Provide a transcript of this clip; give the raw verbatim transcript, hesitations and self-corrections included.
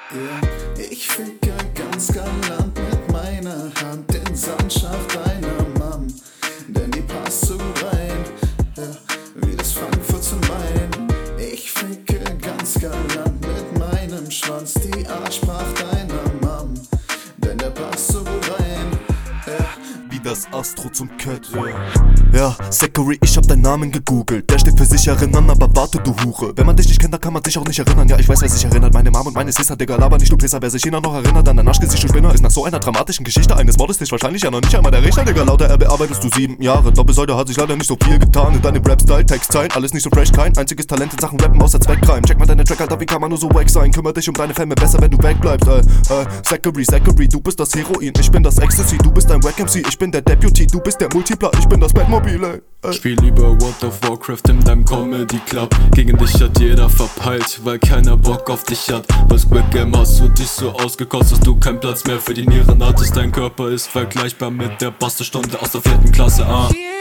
Ja, ich ficke ganz galant mit meiner Hand den Sandschaft deiner Mom, denn die passt so rein, ja, wie das Frankfurt zum Main. Ich ficke ganz galant mit meinem Schwanz die Arschpracht deiner Mom, denn der passt so rein, ja, wie das Astro zum Cat. Ja, Zachary, ich hab deinen Namen gegoogelt. Der steht für sich erinnern, aber warte, du Hure. Wenn man dich nicht kennt, dann kann man sich auch nicht erinnern. Ja, ich weiß, wer sich erinnert, meine Mom und meine Sister, Digga, laber nicht, du Pisser. Wer sich jener noch erinnert an dein Arschgesicht, du Spinner, ist nach so einer dramatischen Geschichte eines Mordes nicht wahrscheinlich ja noch nicht einmal der Richter, Digga. Laut der R B arbeitest du sieben Jahre, doch bis heute hat sich leider nicht so viel getan in deinem Rap-Style, Textzeilen, alles nicht so fresh, kein einziges Talent in Sachen Rappen außer Zweckreim. Check mal deine Track, Alter, wie kann man nur so wack sein? Kümmer dich um deine Filme, besser, wenn du wegbleibst, äh, äh, Zachary, Zachary, du bist das Heroin, ich bin das Ecstasy, du bist ein Wack-M C, ich bin der Deputy, du bist der Multipler, ich bin das Batmobil, ey. Spiel lieber World of Warcraft in deinem Comedy Club. Gegen dich hat jeder verpeilt, weil keiner Bock auf dich hat. Bei Squid Game hast du dich so ausgekotzt, dass du keinen Platz mehr für die Nieren hattest. Dein Körper ist vergleichbar mit der Bastelstunde aus der vierten Klasse, ah.